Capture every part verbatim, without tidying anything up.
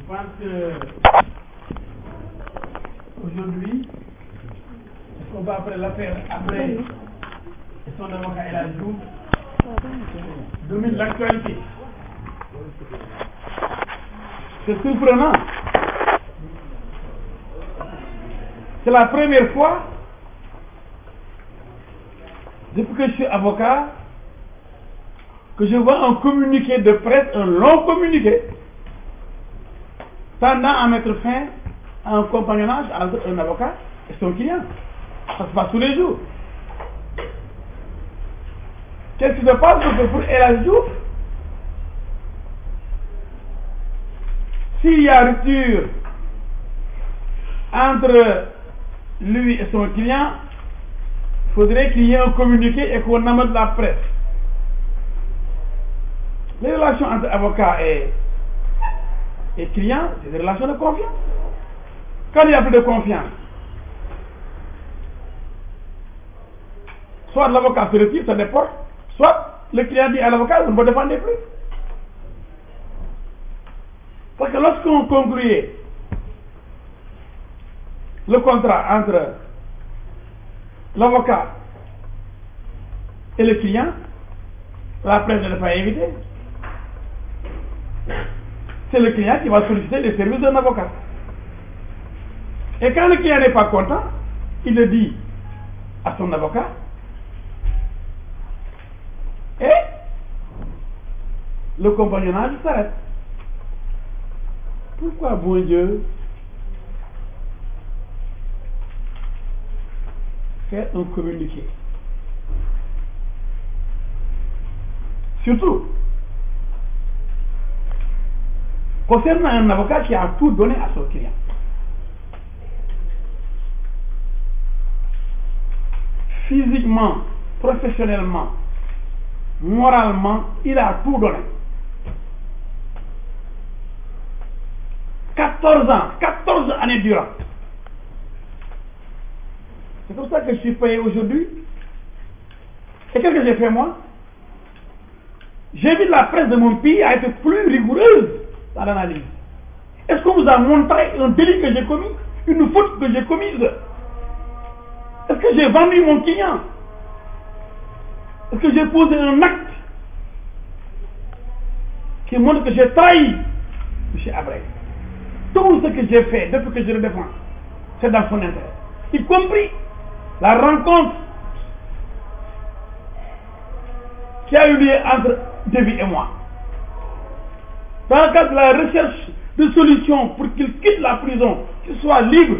pense que aujourd'hui, est-ce qu'on va après l'affaire, après son avocat El Hadji Diouf, domine l'actualité. C'est surprenant. C'est la première fois, depuis que je suis avocat, que je vois un communiqué de presse, un long communiqué, tendant à mettre fin à un compagnonnage entre un avocat et son client. Ça se passe tous les jours. Qu'est-ce qui se passe pour El Hadji Diouf? S'il y a rupture entre lui et son client, il faudrait qu'il y ait un communiqué et qu'on amène la presse. Les relations entre avocat et, et client, c'est des relations de confiance. Quand il n'y a plus de confiance, soit l'avocat se retire, se déporte, soit le client dit à l'avocat, vous ne me défendez plus. Parce que lorsqu'on concluait le contrat entre l'avocat et le client, la presse ne l'est pas invitée. C'est le client qui va solliciter les services d'un avocat. Et quand le client n'est pas content, il le dit à son avocat. Et le compagnonnage s'arrête. Pourquoi, bon Dieu, faire un communiqué? Surtout, concernant un avocat qui a tout donné à son client. Physiquement, professionnellement, moralement, il a tout donné. quatorze ans, quatorze années durant. C'est pour ça que je suis payé aujourd'hui. Et qu'est-ce que j'ai fait moi? J'invite la presse de mon pays à être plus rigoureuse dans l'analyse. Est-ce qu'on vous a montré un délit que j'ai commis? Une faute que j'ai commise? Est-ce que j'ai vendu mon client? Est-ce que j'ai posé un acte qui montre que j'ai trahi M. Abré? Tout ce que j'ai fait depuis que je le défends, c'est dans son intérêt. Y compris la rencontre qui a eu lieu entre David et moi. Dans le cadre de la recherche de solutions pour qu'il quitte la prison, qu'il soit libre,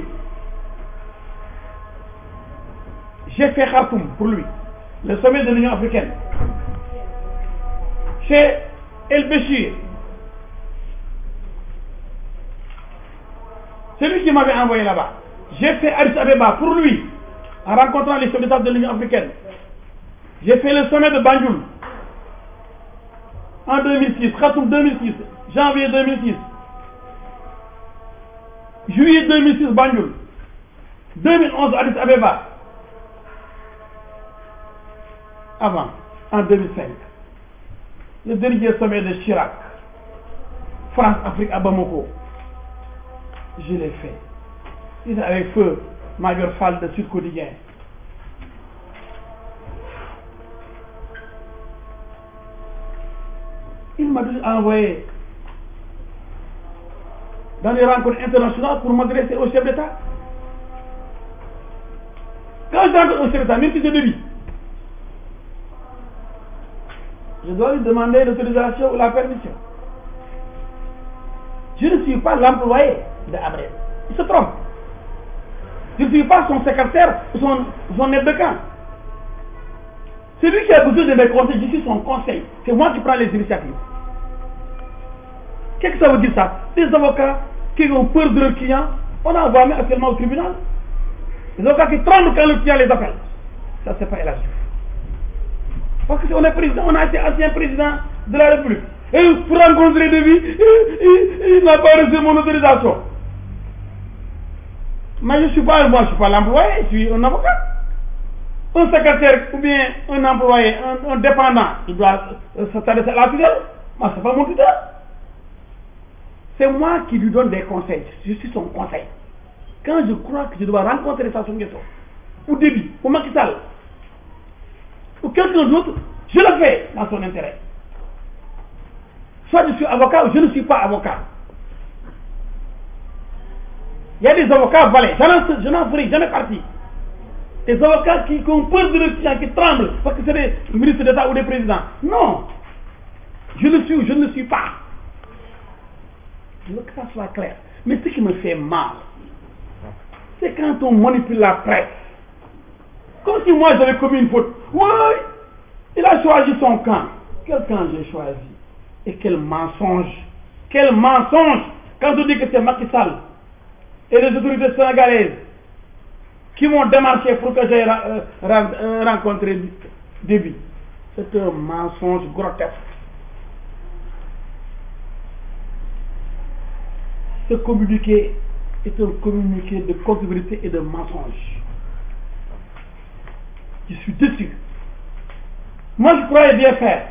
j'ai fait Khartoum pour lui, le sommet de l'Union africaine. Chez El Béchir, c'est lui qui m'avait envoyé là-bas. J'ai fait Addis Abeba pour lui, en rencontrant les chefs d'État de l'Union africaine. J'ai fait le sommet de Banjul en deux mille six, Khartoum deux mille six, janvier deux mille six, juillet deux mille six, Banjul, deux mille onze, Addis Abeba, avant, en deux mille cinq, le dernier sommet de Chirac, France-Afrique à Bamako. Je l'ai fait. C'est avec feu Major Fall de Sud Quotidien. Il m'a toujours envoyé dans les rencontres internationales pour m'adresser au chef d'État. Quand je rencontre au chef d'État, même si c'est de lui, je dois lui demander l'autorisation ou la permission. Je ne suis pas l'employé de Abré. Il se trompe. Je ne suis pas son secrétaire ou son, son aide de camp. C'est lui qui a besoin de mes conseils, je suis son conseil. C'est moi qui prends les initiatives. Qu'est-ce que ça veut dire ça? Les avocats qui ont peur de leurs clients, on en voit même actuellement au tribunal. Les avocats qui tremblent quand le client les appelle. Ça, c'est pas El Hadji Diouf. Parce qu'on est président, on a été ancien président de la République. Et pour rencontrer de vie, il, il, il n'a pas reçu mon autorisation. Mais je ne suis pas, moi, je suis pas l'employé, je suis un avocat. Un secrétaire ou bien un employé, un, un dépendant, il doit s'adresser à la tutelle. Moi, ce n'est pas mon tuteur. c'est moi qui lui donne des conseils. Je suis son conseil. Quand je crois que je dois rencontrer Sassou Nguesso, ou Déby, ou Macky Sall, ou quelqu'un d'autre, je le fais dans son intérêt. Soit je suis avocat ou je ne suis pas avocat. Il y a des avocats valets, je n'en ferai jamais partie. Des avocats qui, qui ont peur de leur client, qui tremblent parce que c'est des ministres d'État ou des présidents. Non. Je le suis ou je ne le suis pas. Je veux que ça soit clair. Mais ce qui me fait mal, c'est quand on manipule la presse. Comme si moi j'avais commis une faute. Oui, il a choisi son camp. Quel camp j'ai choisi? Et quel mensonge. Quel mensonge. Quand on dit que c'est Macky Sall et les autorités sénégalaises qui m'ont démarché pour que j'aille euh, euh, rencontrer Déby. C'est un mensonge grotesque. Ce communiqué est un communiqué de contre-vérité et de mensonge. Je suis déçu. Moi, je croyais bien faire.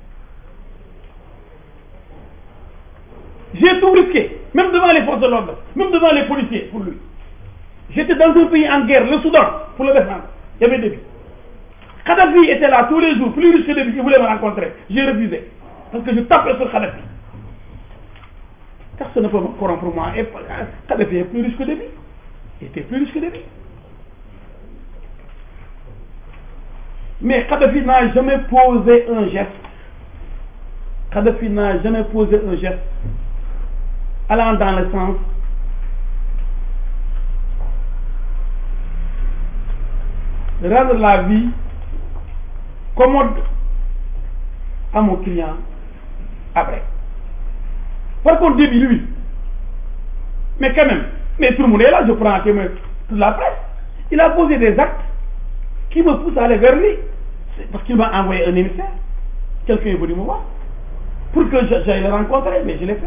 J'ai tout risqué, même devant les forces de l'ordre, même devant les policiers, pour lui. J'étais dans un pays en guerre, le Soudan, pour le défendre. Il y avait Déby. Kadhafi était là tous les jours, plus riche que Déby, il voulait me rencontrer. J'ai refusé. Parce que je tapais sur Kadhafi. Personne ne peut me corrompre pour moi. Et Kadhafi est plus riche que Déby. Il était plus riche que Déby. Mais Kadhafi n'a jamais posé un geste. Kadhafi n'a jamais posé un geste allant dans le sens de rendre la vie commode à mon client après. Par contre, Déby, lui, mais quand même, mais tout le monde est là, je prends en témoin toute la presse, il a posé des actes qui me poussent à aller vers lui. Parce qu'il m'a envoyé un émissaire, quelqu'un est venu me voir, pour que j'aille le rencontrer, mais je l'ai fait.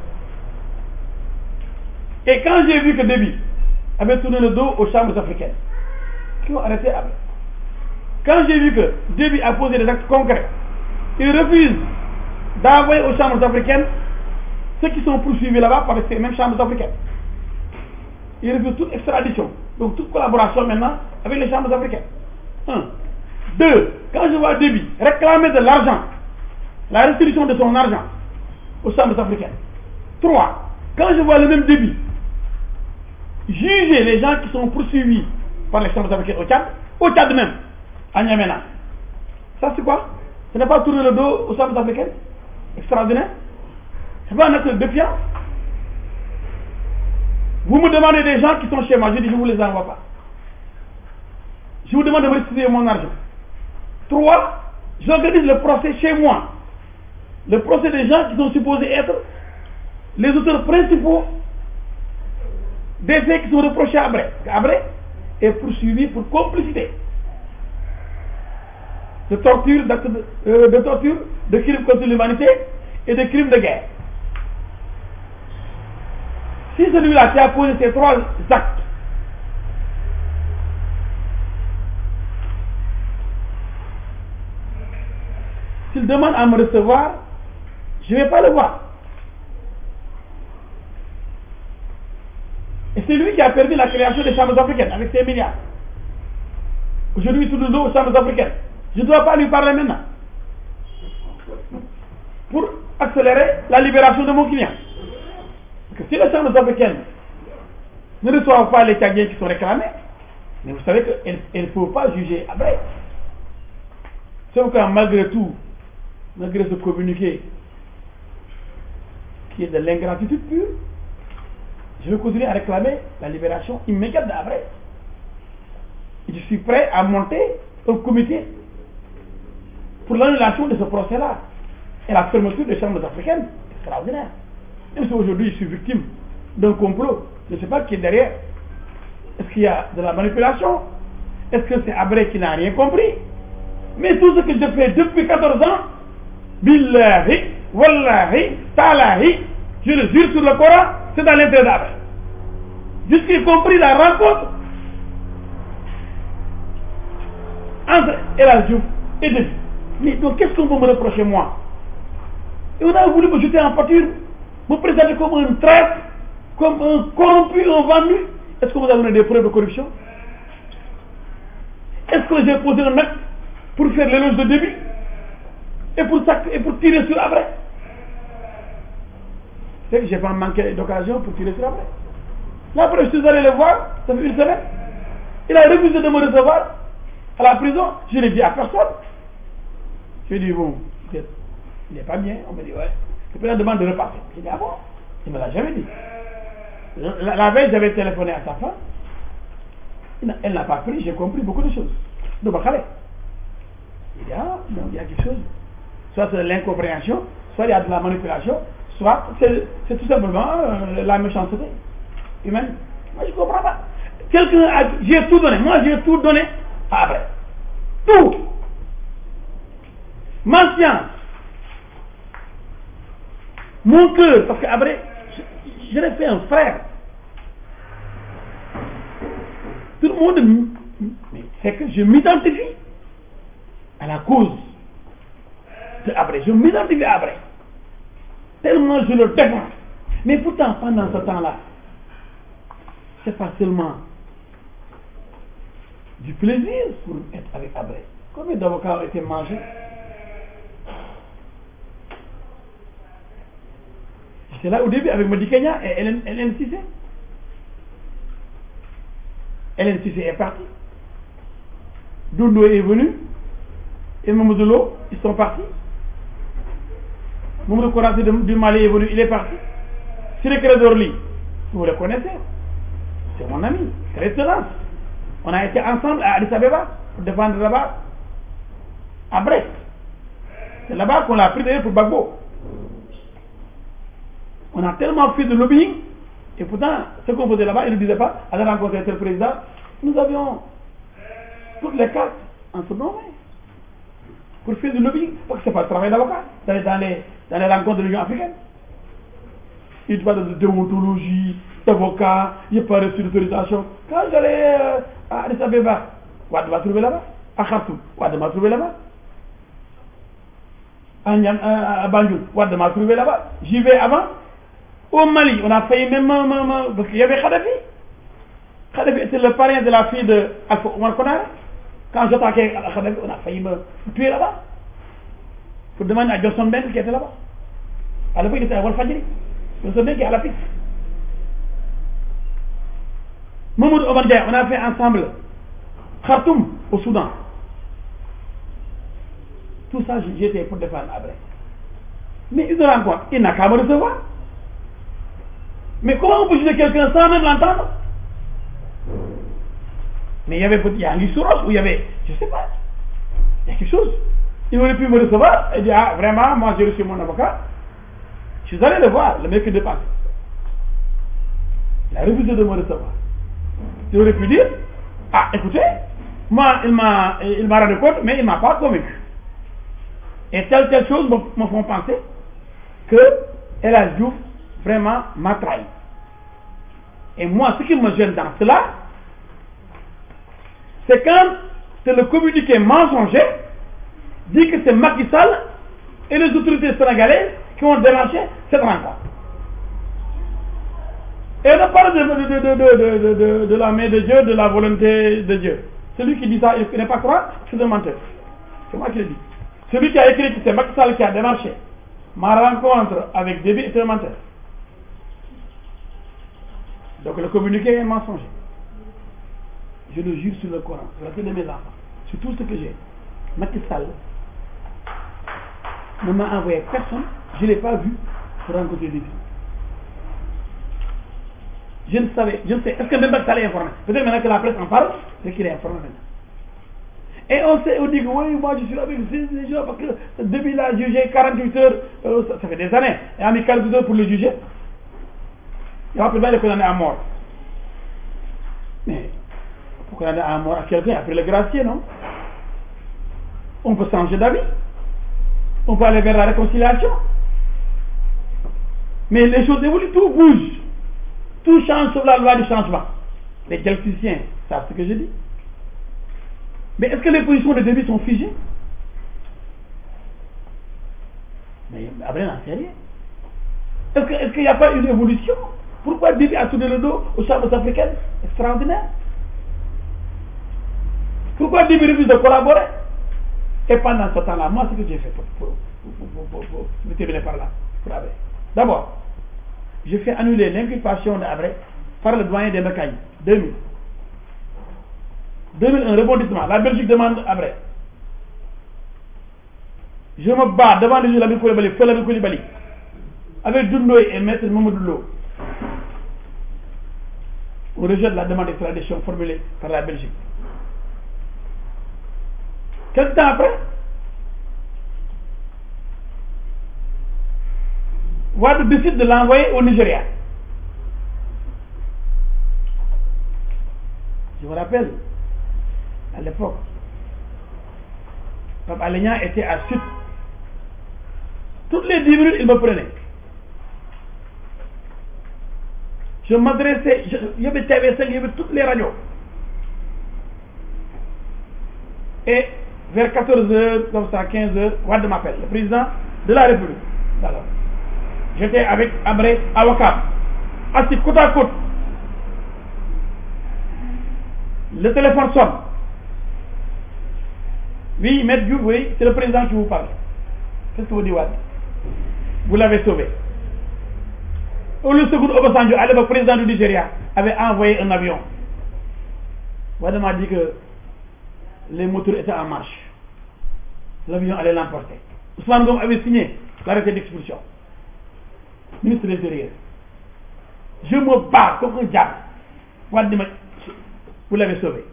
Et quand j'ai vu que Déby avait tourné le dos aux chambres africaines, qui ont arrêté après. Quand j'ai vu que Déby a posé des actes concrets, il refuse d'envoyer aux chambres africaines ceux qui sont poursuivis là-bas par ces mêmes chambres africaines. Il refuse toute extradition, donc toute collaboration maintenant avec les chambres africaines. Un. Deux. Quand je vois Déby réclamer de l'argent, la restitution de son argent aux chambres africaines. Trois. Quand je vois le même Déby juger les gens qui sont poursuivis par les chambres africaines au Tchad, au Tchad même, à N'Djamena. Ça c'est quoi? Ce n'est pas tourner le dos aux chambres africaines? Extraordinaire. C'est pas un acte de défiance. Vous me demandez des gens qui sont chez moi, je dis je ne vous les envoie pas. Je vous demande de me restituer mon argent. Trois, j'organise le procès chez moi. Le procès des gens qui sont supposés être les auteurs principaux des faits qui sont reprochés à Abré. Abré est poursuivi pour complicité de torture, d'actes de, euh, de torture, de crimes contre l'humanité et de crimes de guerre. Si celui-là qui a posé ces trois actes s'il demande à me recevoir, je ne vais pas le voir. Et c'est lui qui a permis la création des chambres africaines avec ses milliards. Aujourd'hui, tout le dos aux chambres africaines. Je ne dois pas lui parler maintenant. Pour accélérer la libération de mon client. Parce que si les chambres africaines ne reçoivent pas les Tchadiens qui sont réclamés, mais vous savez qu'elles ne peuvent pas juger après. Sauf que malgré tout, malgré ce communiqué qui est de l'ingratitude pure, je vais continuer à réclamer la libération immédiate d'Abré. Je suis prêt à monter un comité pour l'annulation de ce procès-là et la fermeture des chambres africaines. Extraordinaire. Même si aujourd'hui je suis victime d'un complot, je ne sais pas qui est derrière. Est-ce qu'il y a de la manipulation? Est-ce que c'est Abré qui n'a rien compris? Mais tout ce que je fais depuis quatorze ans, billahi, wallahi, talahi, je le jure sur le Coran, c'est dans l'intérêt d'Abré. Jusqu'y compris la rencontre entre El Hadji Diouf et Déby. Mais donc qu'est-ce qu'on peut me reprocher moi? Et on a voulu me jeter en pâture, me présenter comme un traître, comme un corrompu, un vendu. Est-ce que vous avez donné des preuves de corruption? Est-ce que j'ai posé un acte pour faire l'éloge de début et pour, et pour tirer sur après? C'est que je n'ai pas manqué d'occasion pour tirer sur après. Là, après, je suis allé le voir, ça fait une semaine. Il a refusé de me recevoir à la prison. Je ne l'ai dit à personne. Je lui ai dit, bon, il n'est pas bien. On me dit, ouais. Le président demande de repasser. J'ai dit, ah bon? Il ne me l'a jamais dit. La, la veille, j'avais téléphoné à sa femme. Elle n'a pas pris, j'ai compris beaucoup de choses. Donc, il dit, ah, non, il y a quelque chose. Soit c'est de l'incompréhension, soit il y a de la manipulation, soit c'est tout simplement euh, la méchanceté humaine. Moi, je ne comprends pas. Quelqu'un a. J'ai tout donné. Moi, j'ai tout donné à Abré. Tout. Ma science. Mon cœur. Parce qu'Abré, je, je l'ai fait un frère. Tout le monde. Mais c'est que je m'identifie à la cause de Abré. Je m'identifie à Abré. Tellement je le défends. Mais pourtant, pendant ce temps-là, c'est pas seulement du plaisir pour être avec Abré. Combien d'avocats ont été mangés? J'étais là au début avec Madi Kenya et Hélène Cissé. Hélène Cissé est partie. Doudou est venu. Et Mamadou Lo, ils sont partis. Mamadou Kourassi du Mali est venu, il est parti. Siré Crédorli, vous le connaissez. C'est mon ami, très excellent. On a été ensemble à Addis Abeba pour défendre là-bas, à Brest. C'est là-bas qu'on l'a pris d'ailleurs pour Gbagbo. On a tellement fait de lobbying, et pourtant, ce qu'on faisait là-bas, il ne disait pas, à la rencontre du président, nous avions toutes les cartes en ce moment pour faire du lobbying, parce que ce n'est pas le travail d'avocat, d'aller dans les, dans les rencontres de l'Union africaine. Il parle de déontologie, d'avocat, il n'y a pas reçu d'autorisation. Quand j'allais euh, à Addis Abeba, Wade m'a trouvé là-bas. À Khartoum, Wade m'a trouvé là-bas. À, à, à Banjul, Wade m'a trouvé là-bas. J'y vais avant. Au Mali, on a failli même. Parce qu'il y avait Kadhafi. Kadhafi était le parrain de la fille de Alpha Omar Konaré. Quand j'attaquais Kadhafi, on a failli me tuer là-bas. Pour demander à Johnson Ben qui était là-bas. À l'époque, il était à Walfadjiri. Johnson Ben qui est à la piste. Mamoud Obadiah, on a fait ensemble Khartoum au Soudan. Tout ça, j'étais pour défendre Abré. Mais il se rend compte, il n'a qu'à me recevoir. Mais comment on peut juger quelqu'un sans même l'entendre? Mais il y avait il y a un Soros où il y avait, je ne sais pas, il y a quelque chose. Il aurait pu me recevoir et dire, ah vraiment, moi j'ai reçu mon avocat. Je suis allé le voir, le mec est dépassé. Il a refusé de me recevoir. Il aurait pu dire, ah écoutez, moi il m'a il m'a rendu compte, mais il ne m'a pas convaincu. Et telle telle chose me, me font penser que El Hadji Diouf vraiment m'a trahi. Et moi, ce qui me gêne dans cela, c'est quand c'est le communiqué mensonger dit que c'est Macky Sall et les autorités sénégalaises qui ont démarché cette rencontre. Et on parle de, de, de, de, de, de, de la main de Dieu, de la volonté de Dieu. Celui qui dit ça, il n'est pas croire, c'est un menteur. C'est moi qui le dis. Celui qui a écrit que c'est Macky Sall qui a démarché ma rencontre avec Déby est un menteur. Donc le communiqué est mensonger. Je le jure sur le Coran, sur la tête de mes enfants, sur tout ce que j'ai. Macky Sall ne m'a envoyé personne, je ne l'ai pas vu pour rencontrer Déby. Je ne savais, je ne sais, est-ce que même Macky Sall est informé? Peut-être maintenant que la presse en parle, c'est qu'il est informé maintenant. Et on sait, on dit que oui, moi je suis là avec ces gens parce que Déby l'a jugé quarante-huit heures, euh, ça, ça fait des années, et a mis quarante-huit heures pour le juger. Il va peut-être le condamner à mort. Mais pour condamner à mort à quelqu'un après le gracier, non? On peut changer d'avis. On peut aller vers la réconciliation. Mais les choses évoluent, tout bouge. Tout change sur la loi du changement. Les dialecticiens savent ce que je dis. Mais est-ce que les positions de Déby sont figées? Mais après, n'en sait rien. Est-ce qu'il est qu'il n'y a pas une évolution? Pourquoi Déby a tourné le dos aux chambres africaines? Extraordinaire. Pourquoi Déby refuse de collaborer? Et pendant ce temps-là, moi, ce que j'ai fait pour, pour, pour, pour, pour, pour, pour terminer par là, pour Habré. D'abord, j'ai fait annuler l'inculpation d'Habré par le doyen des Mekaïs, deux mille. deux mille un, rebondissement. La Belgique demande Habré. Je me bats devant le juge Lamine Coulibaly, Feu Lamine Coulibaly, avec Doundoy et Maître Mamadou Lo. On rejette la demande d'extradition formulée par la Belgique. Quelque temps après, Wade décide de l'envoyer au Nigeria. Je me rappelle, à l'époque, Pape Alé Niang était à Sud. Toutes les dix minutes, il me prenait. Je m'adressais, il y avait T V cinq, il y avait toutes les radios. Et vers quatorze heures, comme ça, quinze heures, Wade m'appelle, le président de la République. Alors, j'étais avec Habré à Ouakam, assis côte à côte. Le téléphone sonne. Oui, Maître Diouf, oui, c'est le président qui vous parle. Qu'est-ce que vous dites, Wade? Vous l'avez sauvé. Olusegun Obasanjo, à l'époque président du Nigeria, avait envoyé un avion. Wade m'a dit que les moteurs étaient en marche. L'avion allait l'emporter. Ousmane Ngom avait signé l'arrêté d'expulsion. Ministre de l'Intérieur. Je me bats comme un diable. Wade m'a dit, vous l'avez sauvé.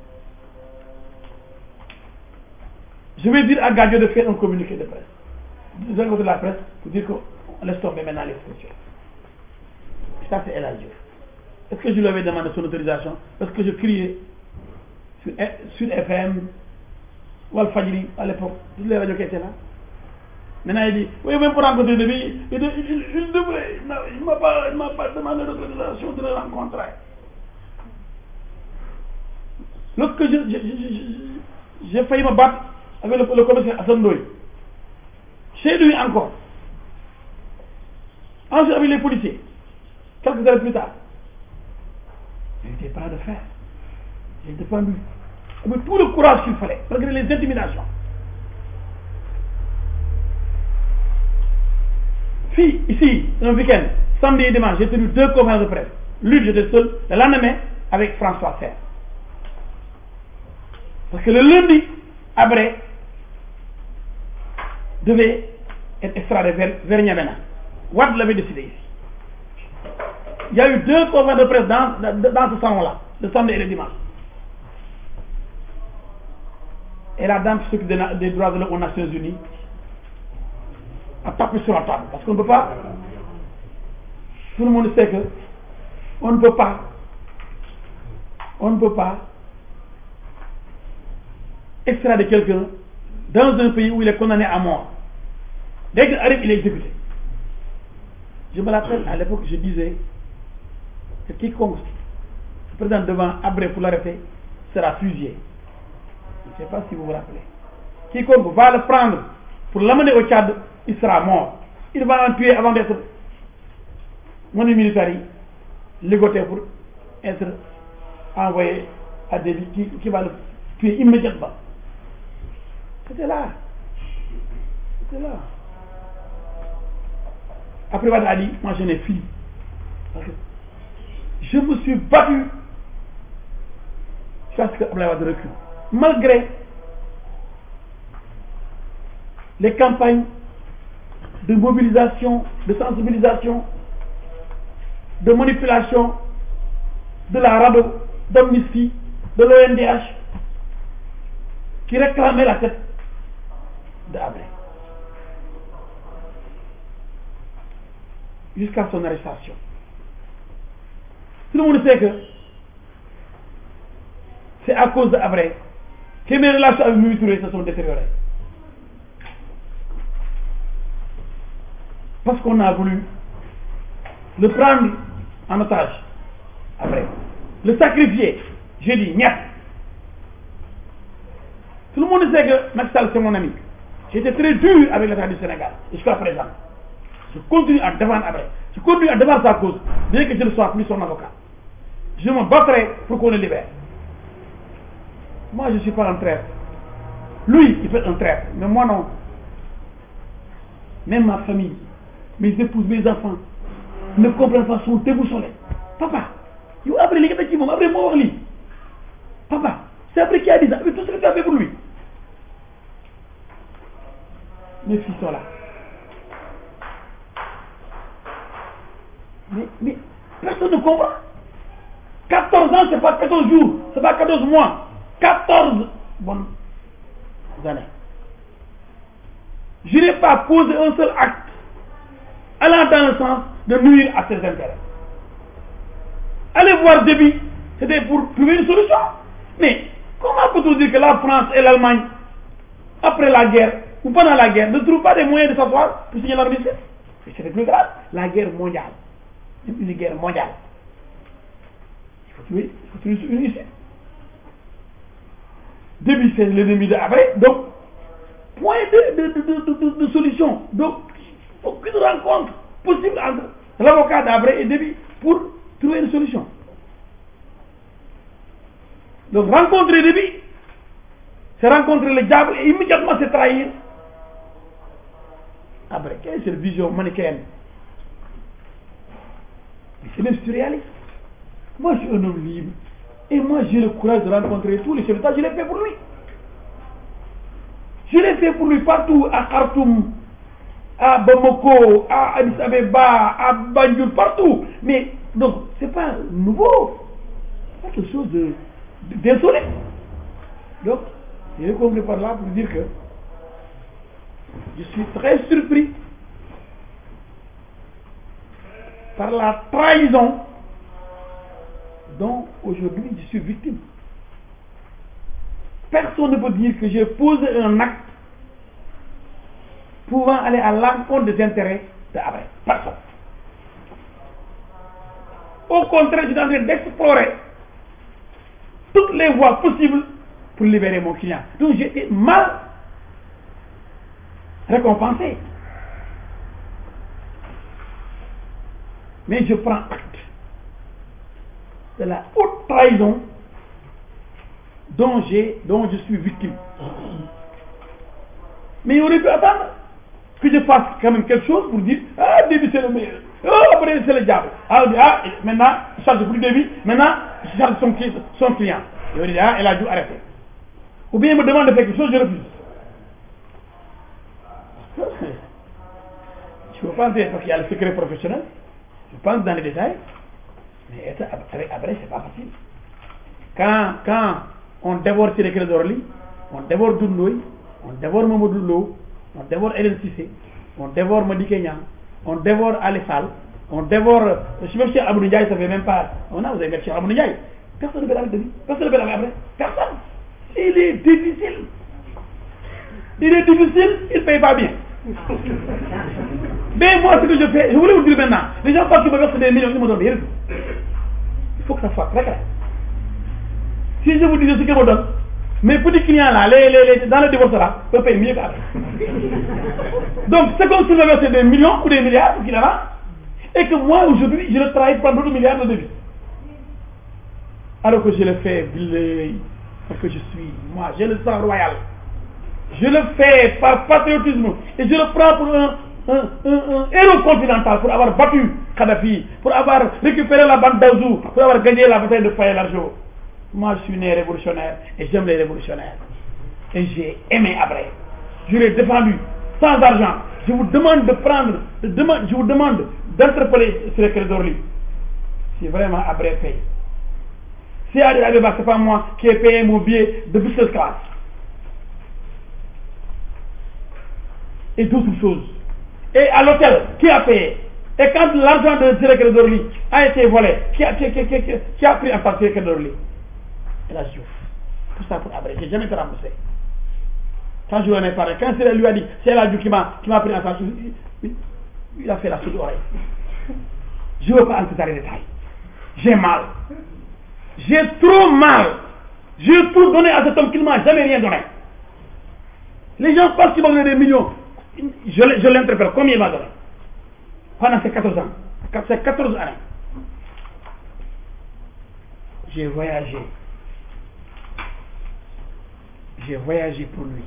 Je vais dire à Gadio de faire un communiqué de presse. Vous allez de la presse pour dire qu'on laisse tomber maintenant l'expression. Ça, c'est El Hadji Diouf. Est-ce que je lui avais demandé son autorisation? Parce que je criais sur, sur F M, Walfadjri à l'époque, toutes les radios qui étaient là. Maintenant, il dit, oui, même pour rencontrer Déby, il, il, il, il devrait, il ne m'a pas, pas demandé l'autorisation de le rencontrer. Lorsque j'ai failli me battre avec le, le commissaire Hassan Ndoye, chez lui encore, ensuite avec les policiers, quelques années plus tard, il n'était pas de fer. J'ai défendu avec tout le courage qu'il fallait, malgré les intimidations. Puis, ici, un week-end, samedi et dimanche, j'ai tenu deux conférences de presse. L'une, j'étais seul, le lendemain, avec François Serre. Parce que le lundi, Habré devait être extradé vers, vers N'Djamena. Wade l'avait décidé ici. Il y a eu deux conférences de presse dans, dans, dans ce salon-là, le samedi et le dimanche. Et la dame qui s'occupe des, des droits de l'homme aux Nations Unies a tapé sur la table. Parce qu'on ne peut pas, tout le monde sait que on ne peut pas, on ne peut pas extrader quelqu'un dans un pays où il est condamné à mort. Dès qu'il arrive, il est exécuté. Je me rappelle, à l'époque, je disais que quiconque se présente devant Habré pour l'arrêter sera fusillé. Je ne sais pas si vous vous rappelez. Quiconque va le prendre pour l'amener au Tchad, il sera mort. Il va en tuer avant d'être monu militaire, ligoté pour être envoyé à Déby qui, qui va le tuer immédiatement. C'était là. C'était là. Après, Wade a dit, moi je n'ai fini. Parce que je me suis battu jusqu'à ce que Abdoulaye Wade recule. Malgré les campagnes de mobilisation, de sensibilisation, de manipulation, de la RADO, d'Amnesty, de l'O N D H, qui réclamaient la tête de Habré. Jusqu'à son arrestation. Tout le monde sait que c'est à cause de Habré que mes relations avec Mimi Touré se sont détériorées. Parce qu'on a voulu le prendre en otage, Habré. Le sacrifier. J'ai dit, niet. Tout le monde sait que Macky Sall c'est mon ami. J'étais très dur avec l'État du Sénégal, jusqu'à présent. Je continue à défendre Abré. Je continue à défendre sa cause, bien que je ne sois plus son avocat. Je me battrai pour qu'on le libère. Moi, je ne suis pas un traître. Lui, il fait un traître, mais moi non. Même ma famille, mes épouses, mes enfants ne comprennent pas son déboussolé. Papa, il après les gars qui vont, après moi, papa, c'est après qui a dit ça, mais tout ce que tu as fait pour lui. Mes fils sont là. Mais, mais personne ne comprend. quatorze ans, c'est pas quatorze jours, c'est pas quatorze mois. quatorze bonnes années. Je n'ai pas posé un seul acte allant dans le sens de nuire à ses intérêts. Allez voir Déby, c'était pour trouver une solution. Mais comment peut-on dire que la France et l'Allemagne, après la guerre ou pendant la guerre, ne trouvent pas des moyens de s'asseoir pour signer l'armistice? C'était plus grave, la guerre mondiale. Une guerre mondiale. Il faut trouver, il faut trouver une issue. Déby, c'est l'ennemi d'Abré, donc point de, de, de, de, de, de solution. Donc, aucune rencontre possible entre l'avocat d'Abré et Déby pour trouver une solution. Donc, rencontrer Déby, c'est rencontrer le diable et immédiatement se trahir. Abré, quelle est cette vision manichéenne? C'est même surréaliste. Moi, je suis un homme libre. Et moi, j'ai le courage de rencontrer tous les chefs d'État. Je l'ai fait pour lui. Je l'ai fait pour lui partout, à Khartoum, à Bamako, à Addis Abeba, à Banjul, partout. Mais, donc, c'est pas nouveau. C'est quelque chose d'insolite. Donc, je vais conclure par là pour dire que je suis très surpris par la trahison dont aujourd'hui je suis victime. Personne ne peut dire que j'ai posé un acte pouvant aller à l'encontre des intérêts d'Abré. Personne. Au contraire, je suis en train d'explorer toutes les voies possibles pour libérer mon client. Donc j'ai été mal récompensé. Mais je prends acte de la haute trahison dont, j'ai, dont je suis victime. Mais il aurait pu attendre que je fasse quand même quelque chose pour dire ah, Déby c'est le meilleur, ah, après c'est le diable. Ah, ah maintenant, je charge plus Déby, maintenant, je charge son, son client. Il aurait dit ah, elle a dû arrêter. Ou bien il me demande de faire quelque chose, je refuse. Je ne veux pas dire parce qu'il y a le secret professionnel. Je pense dans les détails, mais être avec Abré, c'est pas facile. Quand, quand on dévore Ciré Clédor Ly, on dévore Doudou Ndoye, on dévore Mamadou Lo, on dévore Hélène Cissé, on dévore Madické Niang, on dévore Ali Sall, on dévore, je suis même chez Abdou Ndiaye, ça fait même pas, on a, vous avez mis chez Abdou Ndiaye. Personne ne peut avec Déby, personne ne peut avec Abré, personne. Il est difficile. Il est difficile, il ne paye pas bien. Mais moi, ce que je fais, je voulais vous dire maintenant, les gens pensent qu'ils me versent des millions, ils me donnent rien. Il faut que ça soit très clair. Si je vous disais ce qu'ils me donnent, mes petits clients là, les, les, les, dans le divorce là, peuvent payer mieux qu'après. Donc, c'est comme s'ils me versaient des millions ou des milliards, ou qu'il en a, et que moi, aujourd'hui, je le travaille pour d'autres milliards de devis. Alors que je le fais, parce que je suis, moi, j'ai le sang royal. Je le fais par patriotisme et je le prends pour un, un, un, un héros continental, pour avoir battu Kadhafi, pour avoir récupéré la bande d'Aouzou, pour avoir gagné la bataille de Faye-Largeau. Moi, je suis né révolutionnaire et j'aime les révolutionnaires. Et j'ai aimé Abré. Je l'ai défendu sans argent. Je vous demande de prendre, de demande, je vous demande d'interpeller Ciré Clédor Ly. Si vraiment Abré paye. Si Addis Abeba, ce n'est pas moi qui ai payé mon billet de business class. Et d'autres choses. Et à l'hôtel, qui a payé? Et quand l'argent de Ciré Clédor Ly a été volé, qui a, qui, qui, qui, qui a pris en part Ciré Clédor Ly? Et la Diouf. Tout ça pour Abré. Je n'ai jamais été remboursé. Quand je lui en ai parlé, quand Ciré lui a dit, c'est la Diouf qui m'a pris en part, il, il a fait la sourde oreille. Je ne veux pas entrer dans les détails. J'ai mal. J'ai trop mal. J'ai tout donné à cet homme qui ne m'a jamais rien donné. Les gens pensent qu'il m'a donné des millions. Je, je l'interpelle. Combien il m'a donné? pendant ces quatorze ans, ces quatorze années, j'ai voyagé. J'ai voyagé pour lui.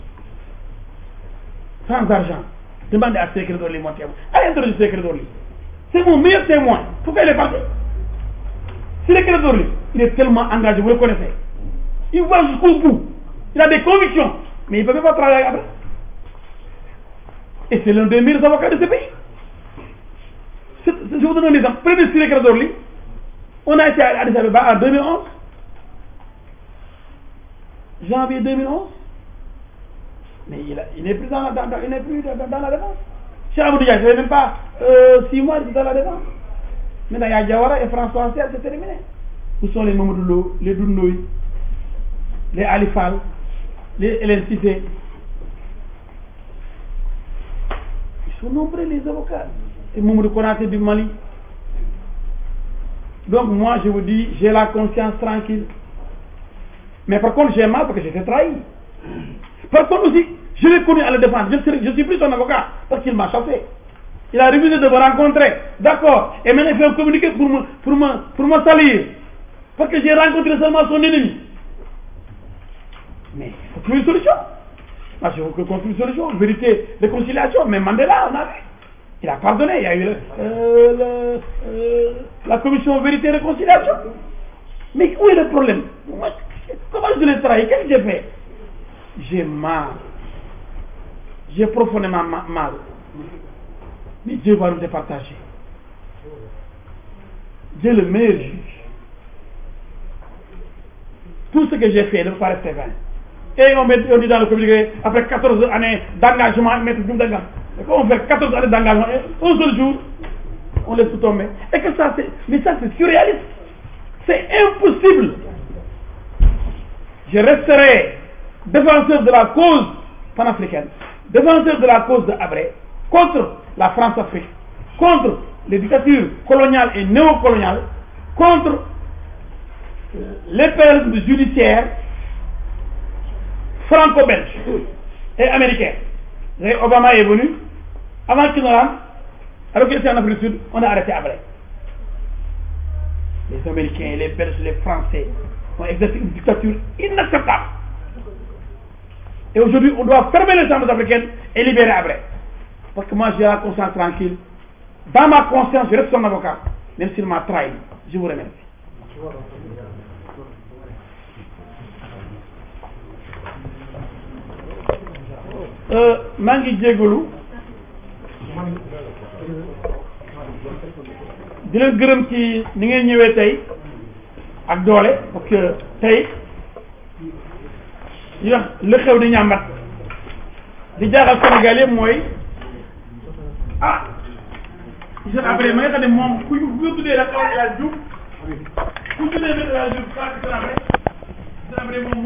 Sans argent. Demandez à Ciré Clédor Ly mon témoin. Allez interroger Ciré Clédor Ly. C'est mon meilleur témoin. Pourquoi il est parti? Ciré Clédor Ly, il est tellement engagé, vous le connaissez. Il va jusqu'au bout. Il a des convictions. Mais il ne peut même pas travailler après. Et c'est l'un des meilleurs avocats de ce pays. Je vous donne un exemple. Près de Ciré Clédor Ly, on a été à Addis Abeba en deux mille onze. Janvier deux mille onze. Mais il, a, il n'est plus dans la, dans, il n'est plus dans, dans la défense. Cheikh Amadou Dia, je ne même pas euh, six mois dans la défense. Maintenant, il y a Diawara et François Serre, c'est terminé. Où sont les Mamadou Lo, les Dounouy, les Alifal, les Hélène Cissé? Ils sont nombreux, les avocats. Et Mamadou Konaté du Mali. Donc, moi, je vous dis, j'ai la conscience tranquille. Mais par contre, j'ai mal parce que j'ai été trahi. Par contre aussi, je l'ai connu à la défense. Je ne suis plus son avocat parce qu'il m'a chassé. Il a refusé de me rencontrer. D'accord. Et maintenant, il fait un communiqué pour me, pour me, pour me salir. Parce que j'ai rencontré seulement son ennemi. Mais il faut trouver une solution. Moi, je veux qu'on trouve une solution. Vérité, réconciliation. Mais Mandela, on a vu. Il a pardonné. Il y a eu le, euh, le, euh, la commission vérité et réconciliation. Mais où est le problème? Moi, comment je l'ai trahi? Qu'est-ce que j'ai fait? J'ai mal. J'ai profondément mal. Mais Dieu va nous départager. Dieu est le meilleur juge. Tout ce que j'ai fait ne peut pas rester vain. Et on, met, on dit dans le communiqué, après quatorze années d'engagement, maître Diouf d'engagement. Quand on fait quatorze années d'engagement, un seul jour, on laisse tout tomber. Et que ça, c'est, mais ça, c'est surréaliste. C'est impossible. Je resterai défenseur de la cause panafricaine, défenseur de la cause de Habré, contre la France-Afrique, contre les dictatures coloniales et néocoloniales, contre l'impérialisme judiciaire franco-belge et américain. Obama est venu, avant qu'il ne rentre, alors qu'il était en Afrique du Sud, on a arrêté Habré. Les Américains, les Belges, les Français ont exercé une dictature inacceptable. Et aujourd'hui, on doit fermer les chambres africaines et libérer Habré. Parce que moi, j'ai la conscience tranquille. Dans ma conscience, je reste son avocat, même s'il m'a trahi. Je vous remercie. Euh, maa ngi jégalu di leen gërëm ci ni ngeen ñëwee tey ak doole parce que tey li wax li xew di ñàmbat di jaaxal Sénégal yëpp mooy ah je après ma nga xam ne moom ku ñu tuddee rek El Hadj Diouf ku tuddee rek El Hadj Diouf